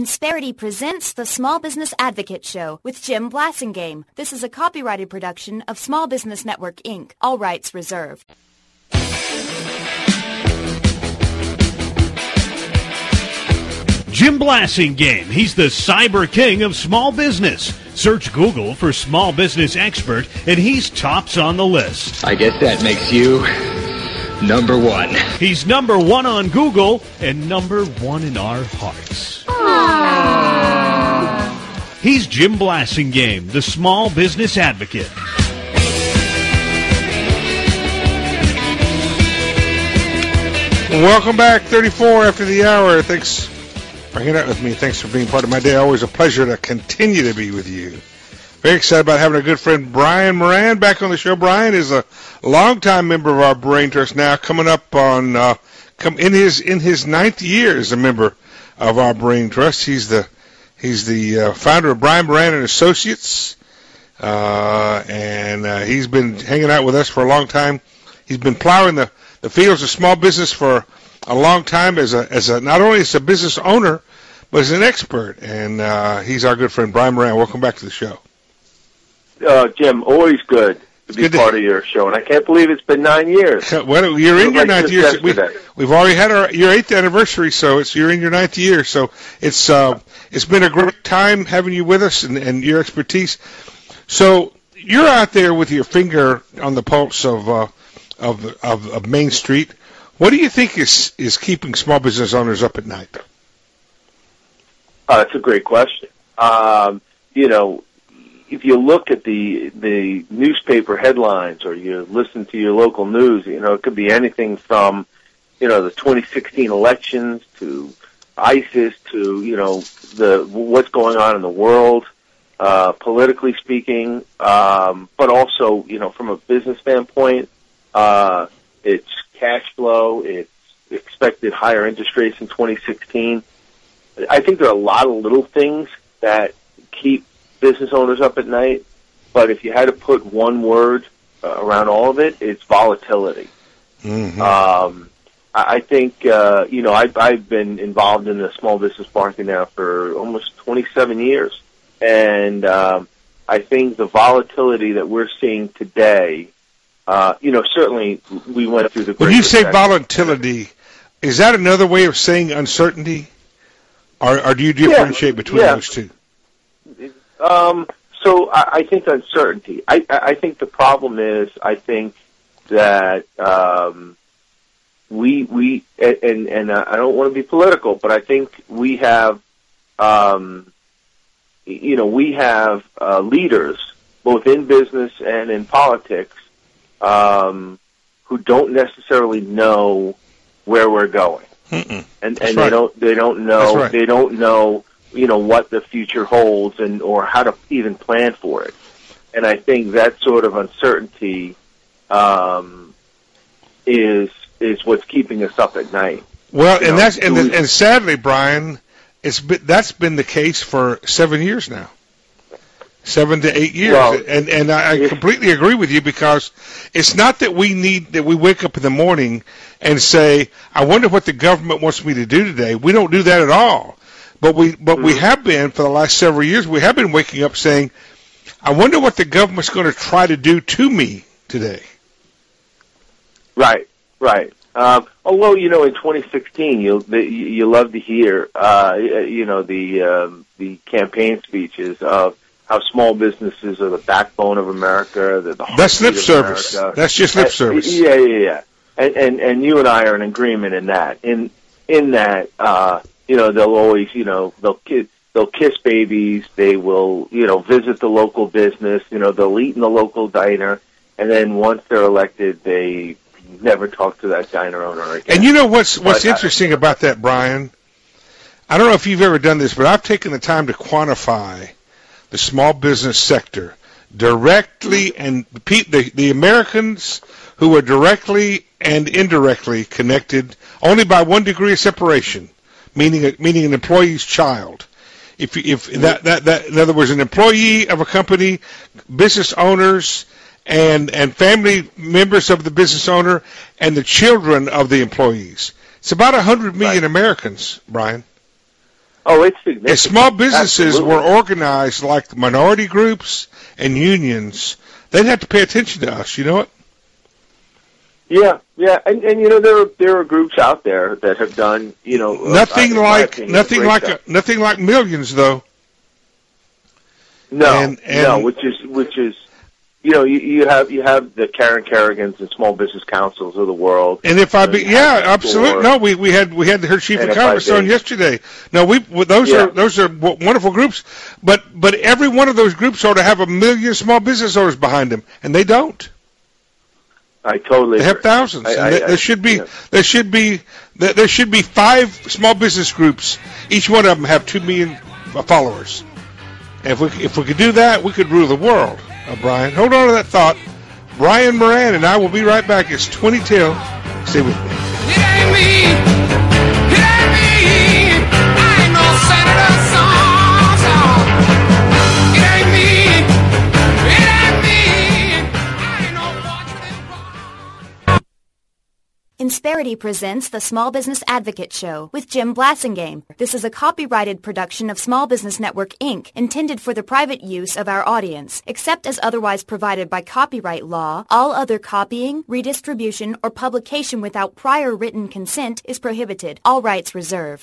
Insperity presents the Small Business Advocate Show with Jim Blasingame. This is a copyrighted production of Small Business Network, Inc. All rights reserved. Jim Blasingame. He's the cyber king of small business. Search Google for small business expert, and he's tops on the list. I guess that makes you number one. He's number one on Google and number one in our hearts. He's Jim Blasingame, the small business advocate. Welcome back, 34 after the hour. Thanks for hanging out with me. Thanks for being part of my day. Always a pleasure to continue to be with you. Very excited about having a good friend, Brian Moran, back on the show. Brian is a longtime member of our Brain Trust, now coming up on in his ninth year as a member of our Brain Trust. He's the founder of Brian Moran and Associates, and he's been hanging out with us for a long time. He's been plowing the fields of small business for a long time as a not only as a business owner, but as an expert. And he's our good friend, Brian Moran. Welcome back to the show. Jim, always good to be part of your show, and I can't believe it's been 9 years. Well, you're in your ninth year. We've already had your 8th anniversary, so you're in your 9th year. So it's been a great time having you with us and your expertise. So you're out there with your finger on the pulse of Main Street. What do you think is keeping small business owners up at night? That's a great question. If you look at the newspaper headlines or you listen to your local news, it could be anything from, the 2016 elections to ISIS to, what's going on in the world, politically speaking, but also, from a business standpoint, it's cash flow, it's expected higher interest rates in 2016. I think there are a lot of little things that keep business owners up at night, but if you had to put one word around all of it, it's volatility. Mm-hmm. I think, I've been involved in the small business market now for almost 27 years, and I think the volatility that we're seeing today, certainly we went through the Great When you say Recession. volatility, is that another way of saying uncertainty, or do you differentiate between those two? So I think uncertainty. I think the problem is, I think that we and I don't want to be political, but I think we have leaders both in business and in politics who don't necessarily know where we're going, and right. they don't know right. they don't know what the future holds or how to even plan for it. And I think that sort of uncertainty is what's keeping us up at night. Well, and sadly, Brian, that's been the case for 7 years now. 7 to 8 years. Well, and I completely agree with you, because it's not that we wake up in the morning and say, I wonder what the government wants me to do today. We don't do that at all. But we have been, for the last several years, we have been waking up saying, I wonder what the government's going to try to do to me today. Right. Although, in 2016, you love to hear, the campaign speeches of how small businesses are the backbone of America. That's lip service. America. That's just lip service. Yeah. And you and I are in agreement in that. In that, they'll always, they'll kiss babies. They will, visit the local business. They'll eat in the local diner, and then once they're elected, they never talk to that diner owner again. And what's interesting about that, Brian? I don't know if you've ever done this, but I've taken the time to quantify the small business sector directly, and the Americans who are directly and indirectly connected only by 1 degree of separation, meaning an employee's child. If that in other words, an employee of a company, business owners, and family members of the business owner, and the children of the employees. It's about 100 million Americans, Brian. Oh, it's significant. If small businesses Absolutely. were organized like minority groups and unions, they'd have to pay attention to us. You know what? Yeah, and you know there are groups out there that have done Nothing like Millions though. No, no, which is you have the Karen Kerrigans and small business councils of the world. And if absolutely. No, we had her chief of commerce on yesterday. No, those are wonderful groups, but every one of those groups ought to have 1 million small business owners behind them, and they don't. I totally. They have thousands. There should be 5 small business groups. Each one of them have 2 million followers. And if we could do that, we could rule the world. Brian, hold on to that thought. Brian Moran and I will be right back. It's 20 till. Stay with me. It ain't me. It ain't me. I ain't no Senator Song. It ain't me. It ain't me. I ain't no fortunate. Insperity presents the Small Business Advocate Show with Jim Blasingame. This is a copyrighted production of Small Business Network, Inc., intended for the private use of our audience. Except as otherwise provided by copyright law, all other copying, redistribution, or publication without prior written consent is prohibited. All rights reserved.